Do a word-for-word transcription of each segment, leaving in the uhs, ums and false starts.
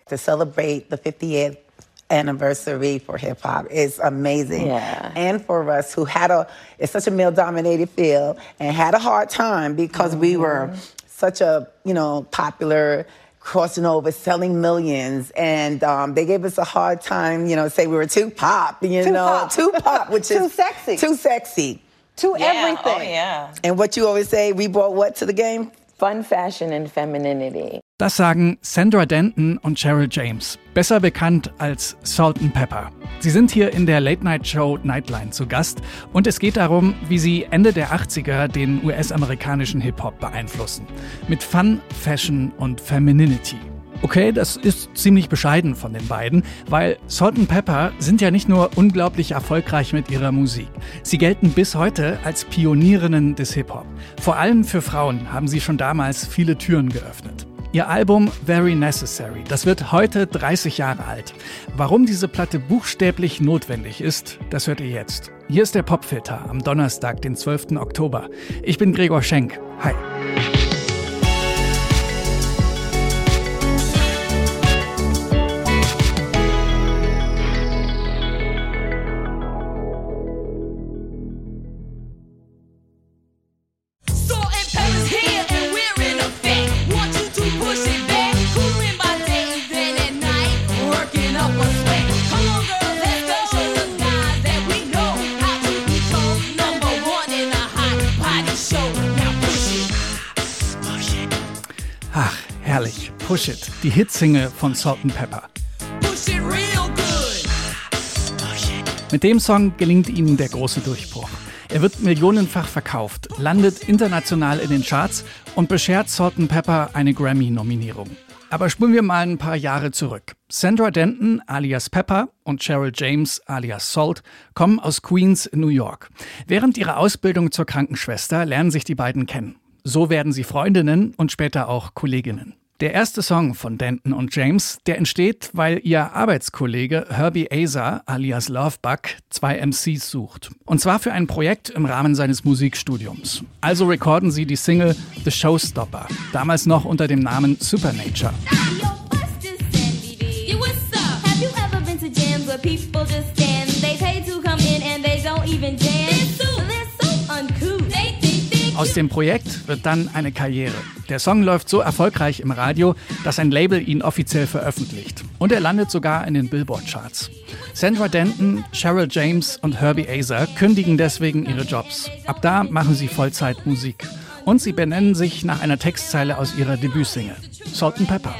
To celebrate the fiftieth anniversary for hip hop is amazing. Yeah. And for us who had a, it's such a male dominated field and had a hard time because mm-hmm. we were such a, you know, popular, crossing over, selling millions. And um, they gave us a hard time, you know, say we were too pop, you too know, pop. too pop, which too is sexy. Too sexy. Too yeah. everything. Oh, yeah. And what you always say, we brought what to the game? Fun, fashion and femininity. Das sagen Sandra Denton und Cheryl James, besser bekannt als Salt and Pepper. Sie sind hier in der Late-Night-Show Nightline zu Gast und es geht darum, wie sie Ende der achtziger den U S-amerikanischen Hip-Hop beeinflussen. Mit Fun, Fashion und Femininity. Okay, das ist ziemlich bescheiden von den beiden, weil Salt and Pepper sind ja nicht nur unglaublich erfolgreich mit ihrer Musik. Sie gelten bis heute als Pionierinnen des Hip-Hop. Vor allem für Frauen haben sie schon damals viele Türen geöffnet. Ihr Album Very Necessary, das wird heute dreißig Jahre alt. Warum diese Platte buchstäblich notwendig ist, das hört ihr jetzt. Hier ist der Popfilter am Donnerstag, den zwölften Oktober. Ich bin Gregor Schenk. Hi. Ach, herrlich. Push It, die Hitsingle von Salt and Pepper. Mit dem Song gelingt ihnen der große Durchbruch. Er wird millionenfach verkauft, landet international in den Charts und beschert Salt and Pepper eine Grammy-Nominierung. Aber spulen wir mal ein paar Jahre zurück. Sandra Denton alias Pepper und Cheryl James alias Salt kommen aus Queens in New York. Während ihrer Ausbildung zur Krankenschwester lernen sich die beiden kennen. So werden sie Freundinnen und später auch Kolleginnen. Der erste Song von Denton und James, der entsteht, weil ihr Arbeitskollege Herbie Aza alias Lovebug zwei M Cs sucht. Und zwar für ein Projekt im Rahmen seines Musikstudiums. Also recorden sie die Single The Showstopper, damals noch unter dem Namen Supernature. Aus dem Projekt wird dann eine Karriere. Der Song läuft so erfolgreich im Radio, dass ein Label ihn offiziell veröffentlicht. Und er landet sogar in den Billboard-Charts. Sandra Denton, Cheryl James und Herbie Aza kündigen deswegen ihre Jobs. Ab da machen sie Vollzeit Musik. Und sie benennen sich nach einer Textzeile aus ihrer Debütsingle, Salt and Pepper.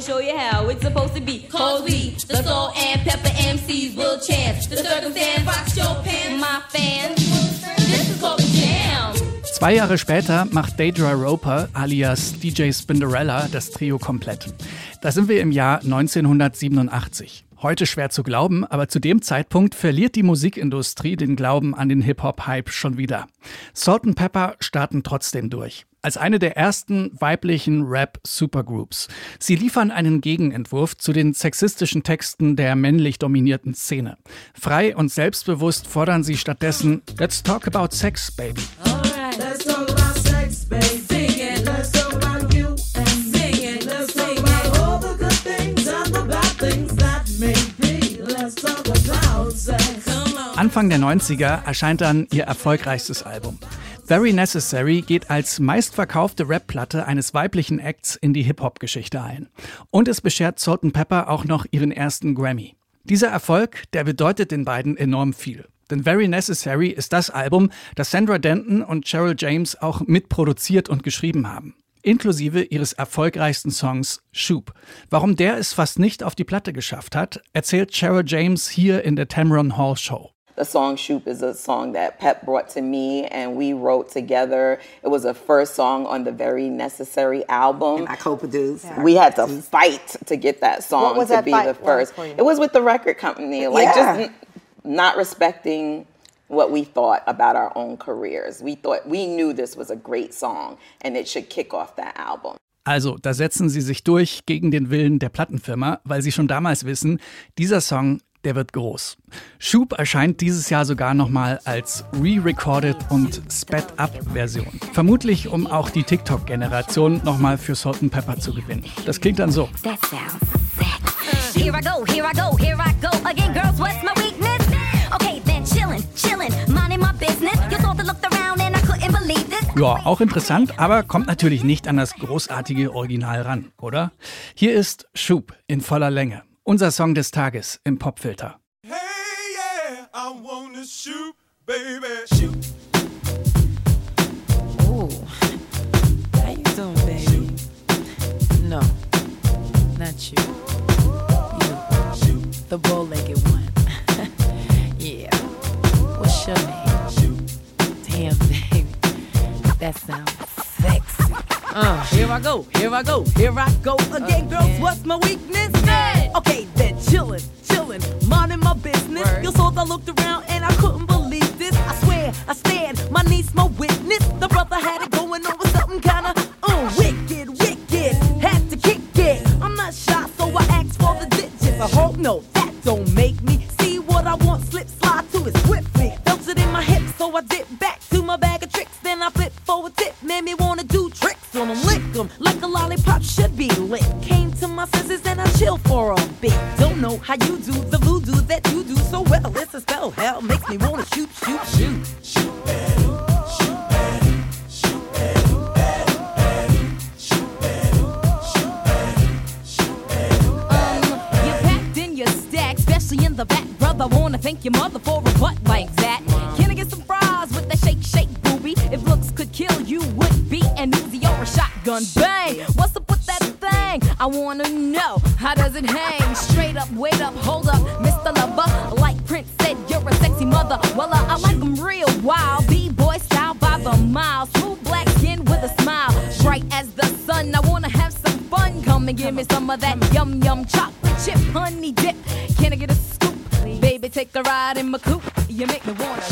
Zwei Jahre später macht Deidre Roper alias D J Spinderella das Trio komplett. Da sind wir im Jahr neunzehnhundertsiebenundachtzig. Heute schwer zu glauben, aber zu dem Zeitpunkt verliert die Musikindustrie den Glauben an den Hip-Hop-Hype schon wieder. Salt and Pepper starten trotzdem durch. Als eine der ersten weiblichen Rap-Supergroups. Sie liefern einen Gegenentwurf zu den sexistischen Texten der männlich dominierten Szene. Frei und selbstbewusst fordern sie stattdessen Let's talk about sex, baby. Let's talk about sex, baby. Sing it. Let's talk about you and sing it. Let's talk about all the good things and the bad things that may be. Let's talk about sex. Anfang der neunziger erscheint dann ihr erfolgreichstes Album. Very Necessary geht als meistverkaufte Rap-Platte eines weiblichen Acts in die Hip-Hop-Geschichte ein. Und es beschert Salt and Pepper auch noch ihren ersten Grammy. Dieser Erfolg, der bedeutet den beiden enorm viel. Denn Very Necessary ist das Album, das Sandra Denton und Cheryl James auch mitproduziert und geschrieben haben. Inklusive ihres erfolgreichsten Songs Shoop. Warum der es fast nicht auf die Platte geschafft hat, erzählt Cheryl James hier in der Tamron Hall Show. The song Shoop is a song that Pep brought to me and we wrote together. It was the first song on the Very Necessary album. And I co-produced. Yeah. We had to fight to get that song what was to that be fight? the first. It was with the record company. Like Yeah. just not respecting what we thought about our own careers. We thought, we knew this was a great song and it should kick off that album. Also, da setzen sie sich durch gegen den Willen der Plattenfirma, weil sie schon damals wissen, dieser Song, der wird groß. Shoop erscheint dieses Jahr sogar nochmal als re-recorded und sped-up-Version. Vermutlich, um auch die TikTok-Generation nochmal für Salt and Pepper zu gewinnen. Das klingt dann so. That sounds sexy. here I go, here I go, here I go again. Girls, what's my weakness? Okay, then chillin', chillin', minding my business. You thought I looked around and I couldn't believe this. Ja, auch interessant, aber kommt natürlich nicht an das großartige Original ran, oder? Hier ist Shoop in voller Länge. Unser Song des Tages im Popfilter. Hey, yeah, I wanna shoot, baby, shoot. Ooh, how you doing, baby? No, not you. You, the bow-legged one. Yeah. What's your name? Damn, baby, that sounds sexy. Uh, here I go, here I go, here I go again, girls. Girls, what's my weakness? Okay, then chillin', chillin', minding my business. Word. You saw I looked around and I couldn't believe this. I swear, I stared, my niece, my witness. The brother had it going on with something kinda uh, wicked, wicked. Had to kick it. I'm not shy, so I asked for the digits. I hope no, that don't make me see what I want. Slip, slide to it swiftly. Felt it in my hips, so I dip back to my bag of tricks. Then I flip for a tip, made me wanna do tricks on them, lick them like a lollipop should be lit. Came to my senses and I chill for a bit. Don't know how you do the voodoo that you do so well. It's a spell, hell makes me wanna shoot, shoot, shoot. Um, you packed in your stack, especially in the back, brother. Wanna thank your mother for a butt like that. Can I get some fries with that shake, shake, booby? If looks could kill, you would be an Uzi or a shotgun. Bang! What's up with that thing? I wanna know, how does it hang? Straight up, wait up, hold up, Mister Lover. Like Prince said, you're a sexy mother. Well, uh, I like them real wild. B-boy style by the mile. Smooth black skin with a smile. Bright as the sun, I wanna have some fun. Come and give me some of that yum yum chocolate chip honey dip. Can I get a scoop? Baby, take a ride in my coupe. You make me wanna.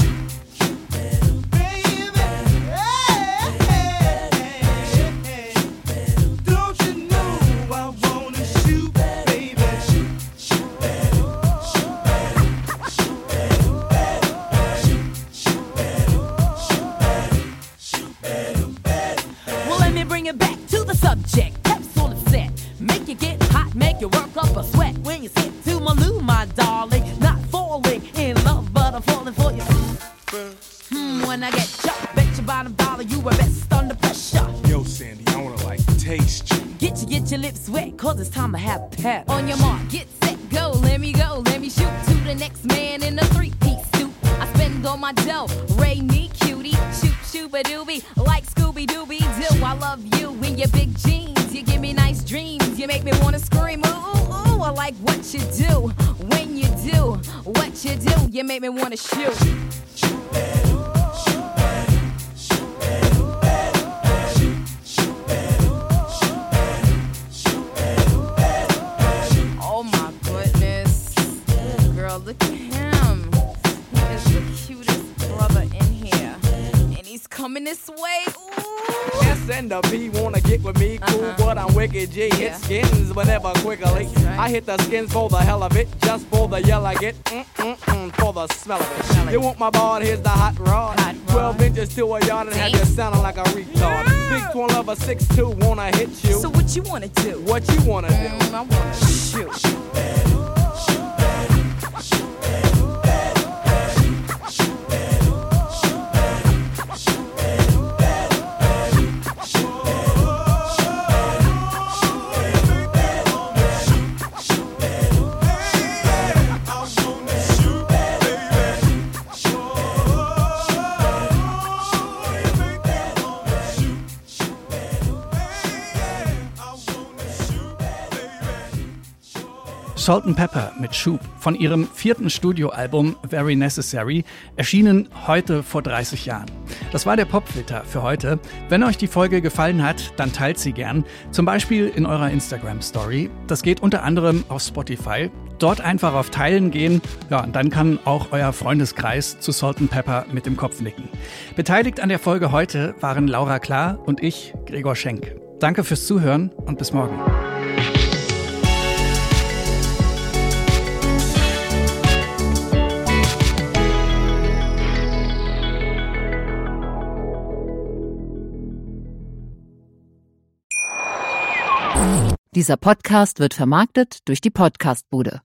Well, let me bring it back to the subject. Capsule is set. Make you get hot, make you work up a sweat. When you sit to my loo, my darling. Not falling in love, but I'm falling for you. Hmm, when I get chucked, bet your bottom dollar you were best under pressure. Yo, Sandy, I wanna like taste you. Get you, get your lips wet, cause it's time to have pep. On your mark, get set, go. Let me go, let me shoot to the next man in a three-piece suit. I spend all my dough, Ray me cutie, shoot shooba doobie, like Scooby Dooby Doo. I love you in your big jeans, you give me nice dreams, you make me wanna scream. Ooh, ooh, ooh, I like what you do when you do what you do. You make me wanna shoot. Oh my goodness. Girl, look at him. He is the cutest brother in here. And he's coming this way. Ooh. S and the B wanna get with me, cool, Uh-huh. but I'm wicked G. Yeah. Hit skins whenever quickly. right. I hit the skins for the hell of it, just for the yell I get, mm-mm-mm, for the smell of Smell it. it. You want my ball, here's the hot rod. Hot rod. twelve inches to a yard and have you sounding like a retard. Big twin lover six two wanna hit you. So what you wanna do? What you wanna do? Mm, I wanna shoot. Salt and Pepper mit Shoop von ihrem vierten Studioalbum Very Necessary, erschienen heute vor dreißig Jahren. Das war der Popfilter für heute. Wenn euch die Folge gefallen hat, dann teilt sie gern, zum Beispiel in eurer Instagram-Story. Das geht unter anderem auf Spotify. Dort einfach auf Teilen gehen, ja, und dann kann auch euer Freundeskreis zu Salt and Pepper mit dem Kopf nicken. Beteiligt an der Folge heute waren Laura Klar und ich, Gregor Schenk. Danke fürs Zuhören und bis morgen. Dieser Podcast wird vermarktet durch die Podcastbude.